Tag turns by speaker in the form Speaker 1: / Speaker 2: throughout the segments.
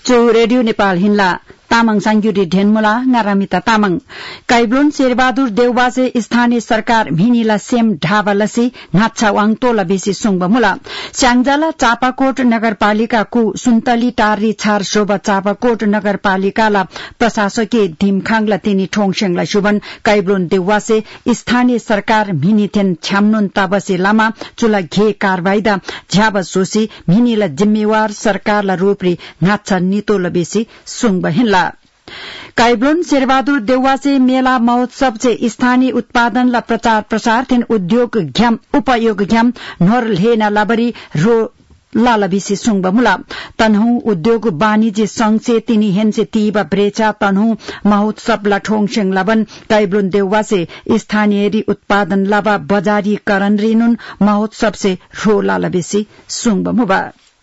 Speaker 1: चो रेडियो नेपाल हिन्ला तामाङ सांग्युरी ढेनमुला नारामिता तामाङ काइब्लोन शेरबहादुर देउबाजे स्थानीय सरकार भिनीला सेम ढाबा लसी नाच्छा वाङतोला बेसी सुङबमुला स्याङजाला चापाकोट नगरपालिकाको सुन्तली टारी छार शोभा चापाकोट नगरपालिकाला प्रशासकीय धिमखाङला तिनी ठोङसेङला शुभन काइब्लोन देउबासे स्थानीय सरकार भिनी थेन छ्याम्नुन ताबसे लामा चुला घे कारवाईदा झ्याब सोसी भिनीला जिम्मेवार सरकारला रूपरी नाच्छा नितोला बेसी सुङब हिन्ला काइब्लोन शेरबहादुर देउवासे मेला महोत्सव से स्थानीय उत्पादनला प्रचार प्रसार थिन उद्योग घ्याम उपयोग घ्याम नोर लेना लाबरी रो लालबिसी सुङबमुला तन्हु उद्योग वाणिज्य संघ से तिनी हेन से तीबा ब्रेचा तन्हु महोत्सव ला ठोङसेङ लाबन काइब्लोन देउवासे स्थानीय उत्पादन लाबा बजारीकरण रिनुन महोत्सव से रो लालबिसी सुङबमुबा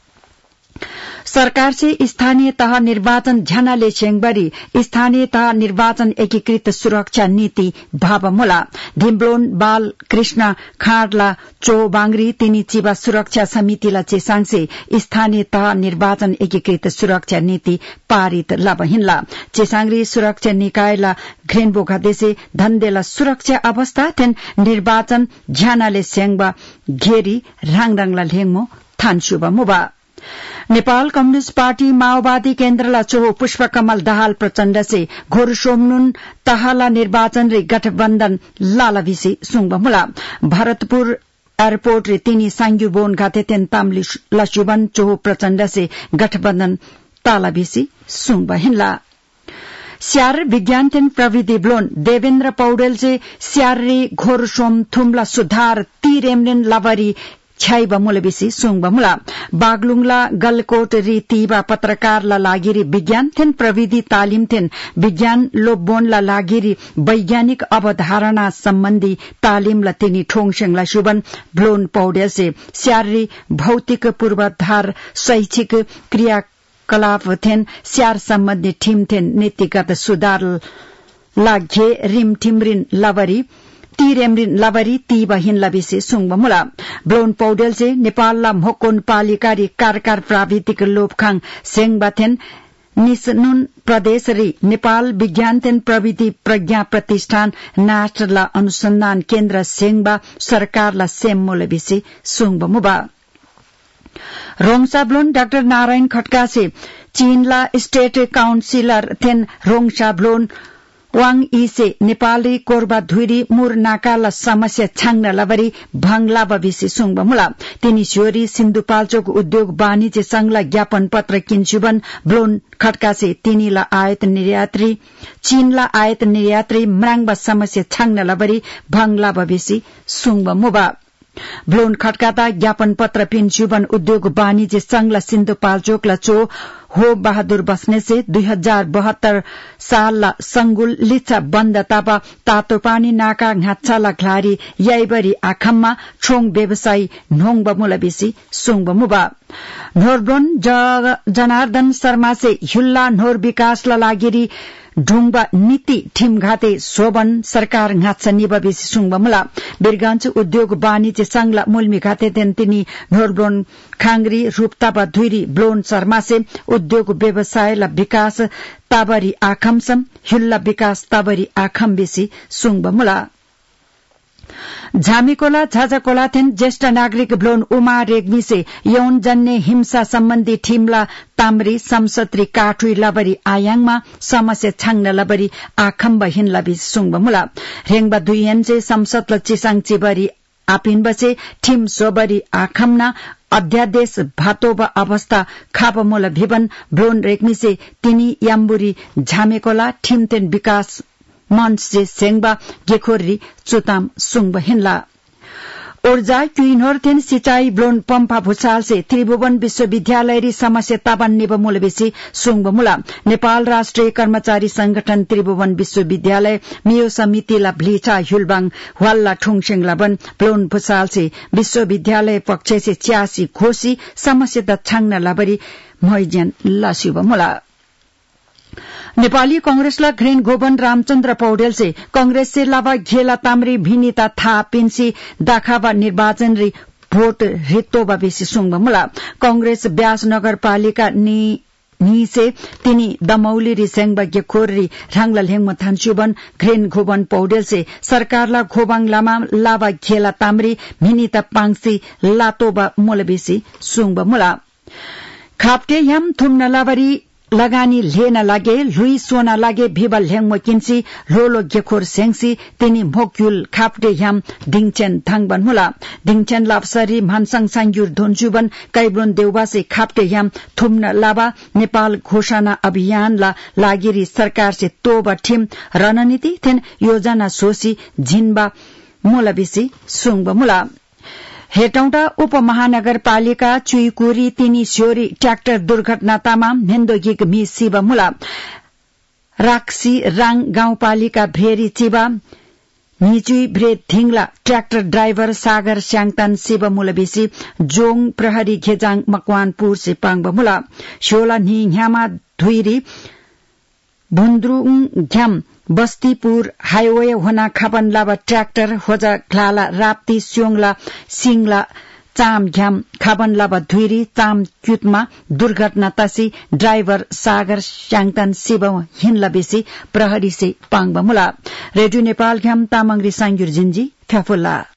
Speaker 1: सरकार से स्थानीय तह निर्वाचन झ्यानाले छेङबरी स्थानीय तह निर्वाचन एकीकृत सुरक्षा नीति भावमुला धिम्ब्लोन बाल कृष्ण खाँडला चो बांगरी तिनी चिबा सुरक्षा समितिला चेसाङसे स्थानीय तह निर्वाचन एकीकृत सुरक्षा नीति पारित लाबहिन्ला चेसाङरी सुरक्षा निकायला घ्रेनबो घदेसे धन्देला सुरक्षा अवस्था थेन निर्वाचन झ्यानाले छेङबा घेरी राङराङला लेङमो थानसुबा मुबा नेपाल कम्युनिष्ट पार्टी माओवादी केन्द्रला चोहो पुष्पकमल दाहाल प्रचण्ड से घोर सोमनुन तहाला निर्वाचन रे गठबन्धन लालभिसी सुङबमुला भरतपुर एयरपोर्ट रे तिनी सांग्युबोन घाते तेन्ताम लसुबन चोहो प्रचण्ड से गठबन्धन तालाभिसी सुङबहिन्ला स्यार विज्ञान तेन प्रविधि ब्लोन देवेन्द्र पौडेल से स्यार रे घोर सोम थुम्ला सुधार तीरेमनेन लावरी छ्याइबा मुलबिसी सुङबमुला बागलुङला गलकोट री तीबा पत्रकारला लागिरी विज्ञान थेन प्रविधि तालिम थेन विज्ञान लोबोनला लागिरी वैज्ञानिक अवधारणा सम्बन्धी तालिमला तिनी ठोङसेङला शुभन ब्लोन पौडेल से स्यारी भौतिक पूर्वाधार शैक्षिक क्रियाकलाप थेन स्यार सम्बन्धी ठिम थेन नीतिगत सुधार लागे रिम ठिमरिन लवरी तीरेमरिन लवरी तीबा हिन्ला विसे सुङबमुला ब्लोन पौडेल से नेपालला मोकोन पालिकारी कारकार प्राविधिक लोपखाङ सेङबाथेन निसनुन प्रदेश री नेपाल विज्ञान तेन प्रविधि प्रज्ञा प्रतिष्ठान नाटला अनुसन्धान केन्द्र सेङबा सरकारला सेम मोलबिसे सुङबमुबा रोङसा ब्लोन डाक्टर नारायण खड्का से चीनला स्टेट काउन्सिलर थेन रोङसा ब्लोन वाङ ई से नेपाली कोरबा धुरी मुर नाकाला समस्या छाङ्न लवरी भंगला बबिसी सुङबमुला तिनी छोरी सिन्धुपाल्चोक उद्योग वाणिज्य संघला ज्ञापन पत्र किन्सुबन ब्लोन खड्का से तिनीला आयात निर्यात्री चीनला आयात निर्यात्री म्राङबा समस्या छाङ्न लवरी भंगला बबिसी सुङबमुबा ब्लोन खड्काता ज्ञापन पत्र पिन्सुबन उद्योग वाणिज्य संघला सिन्धुपाल्चोकला चो हो बहादुर बस्ने से 2072 सालला संगुल लिच्छा बन्द तापा तातो पानी नाका घाच्छाला घ्लारी याइबरी आखममा छोङ व्यवसायी नोङ बमुला बेसी सुङ बमुबा नोरब्रोन जनार्दन शर्मा से हुल्ला नोर विकासला लागिरी ढुङबा नीति ठिमघाते शोभन सरकार घाच्छा निबा बेसी सुङबमुला बिरगञ्ज उद्योग वाणिज्य संघला मूलमी घाते तेन तिनी नोरब्रोन खांगरी रूपताबा धुरी ब्लोन शर्मा से उद्योग व्यवसायला विकास ताबरी आखमसम हुल्ला विकास ताबरी आखम बेसी सुङबमुला झामीकोला झाझाकोलाथेन ज्येष्ठ नागरिक ब्लोन उमा रेग्मी से यौन जन्य हिंसा सम्बन्धी ठिमला तामरी संसत्री काठुई लबरी आयाङमा समस्या छाङ्न लबरी आखम्ब हिन्लबी सुङबमुला रेङबा दुईयन से संसद चिसाङ चिबरी आपिन बसे ठिम सोबरी आखम्ना अध्यादेश भातोबा अवस्था खापमोला भिबन ब्लोन रेग्मी से तिनी याम्बुरी झामेकोला ठिमतेन विकास मंच से सेङबा गेखोरी चुताम सुङब हिन्ला ऊर्जा क्युइनोरथेन सिंचाई ब्लोन पम्पा भूषाल से त्रिभुवन विश्वविद्यालय री समस्या ताबन निब मूलबेसी सुङबमुला नेपाल राष्ट्रिय कर्मचारी संगठन त्रिभुवन विश्वविद्यालय मियो समितिला भ्लिचा हुलबाङ हल्ला ठुङसेङला बन ब्लोन भूषाल से विश्वविद्यालय पक्ष से 86 घोषी समस्या द छाङ्न लाबरी मैजन लासिबमुला नेपाली कांग्रेसला घ्रेन गोबन रामचन्द्र पौडेल से कांग्रेस से लावा घेला तामरी भिनिता था पिन्सी दाखावा निर्वाचन री भोट रितोबा बेसी सुङबमुला कांग्रेस ब्यास नगरपालिका नि निसे तिनी दमौली रि सेंगबग्य खोरी रांगला हेंगम थानचुबन ग्रेन घोबन पौडेल से सरकारला घोबाङ लामा लाबा खेला तामरी मिनिता पाङसी लातोबा मोलबेसी सुङबा मुला खाप्टे याम थुम्न लाबरी लगानी लेन लागे लुई सोना लागे भिबल हेंगमो किन्सी लोलो गेखोर सेंसी तिनी मोक्युल खाप्टे याम दिङचेन थाङबन मुला दिङचेन लापसरी मानसङ सांगुर धोन्चुबन कैब्रोन देउबासे खाप्टे याम थुम्न लाबा नेपाल घोषणा अभियान ला लागिरी सरकार से तोबा ठिम रणनीति थेन योजना सोसी झिनबा मोलबिसी सुङबा मुला हेटौंडा उपमहानगरपालिका चुइकुरी तिनी स्योरी ट्र्याक्टर दुर्घटनातामा मेन्दोगिग मी सिब मुला राक्सी राङ गाउँपालिका भ्रेरी चिबा निचुई भ्रे थिङला ट्र्याक्टर ड्राइभर सागर स्याङतान सिब मुलबेसी जोङ प्रहरी घेजाङ मकवानपुर से पाङब मुला स्योला नि ह्यामा धुइरी भुन्द्रुङ घ्याम बस्तीपुर हाईवे होना खापन लाबा ट्र्याक्टर होजा घ्लाला राप्ती स्योङला सिङला चाम घ्याम खापन लाबा धुइरी चाम क्युतमा दुर्घटना तसी ड्राइभर सागर स्याङतान सिब हिनला बेसी प्रहरी से पाङबा मुला रेडियो नेपाल घ्याम तामाङ रि सांगुर जिन्जी फ्याफुल्ला